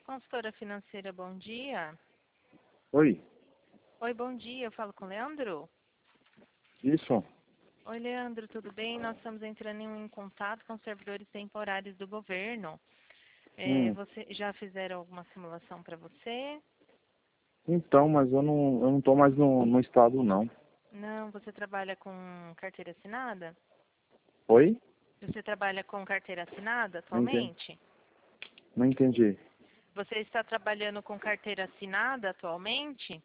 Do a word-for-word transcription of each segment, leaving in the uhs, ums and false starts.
Consultora financeira, bom dia. Oi, Oi, bom dia. Eu falo com o Leandro? isso? Oi, Leandro, tudo bem? Nós estamos entrando em contato com servidores temporários do governo. É, Hum, você já fizeram alguma simulação para você? então, mas eu não, eu não tô mais no, no estado, não. Não, você trabalha com carteira assinada? Oi? Você trabalha com carteira assinada Não entendi. atualmente? Não entendi. Você está trabalhando com carteira assinada atualmente?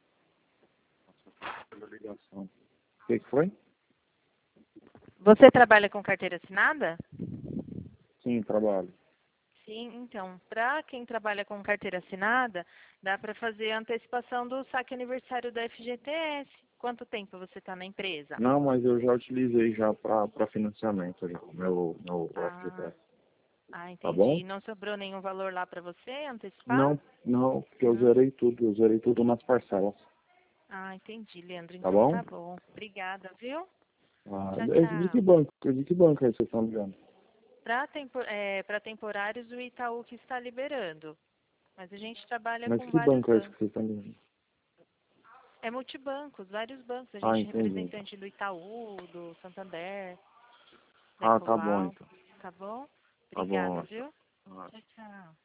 Ligação. O que que foi? Você trabalha com carteira assinada? Sim, trabalho. Sim, então, para quem trabalha com carteira assinada, dá para fazer a antecipação do saque aniversário da F G T S. Quanto tempo você está na empresa? Não, mas eu já utilizei já para financiamento, já, o meu, meu Ah, F G T S. ah, Tá bom? entendi. Não sobrou nenhum valor lá para você antecipar? Não, não, porque eu Não? zerei tudo, eu zerei tudo nas parcelas. Ah, entendi, Leandro. Tá Então bom? tá bom. Obrigada, viu? Ah, Tchau, é de que tchau. banco? De que banco aí vocês estão ligando? Para tempo, é, para temporários, o Itaú que está liberando. Mas a gente trabalha Mas com que vários banco é esse que bancos. vocês estão ligando? É multibancos, vários bancos. A Ah, gente é entendi. representante do Itaú, do Santander, da Ah, tá bom Ecoval. então. Tá bom? Tá Obrigada, bom. viu? Ah. Tchau, tchau.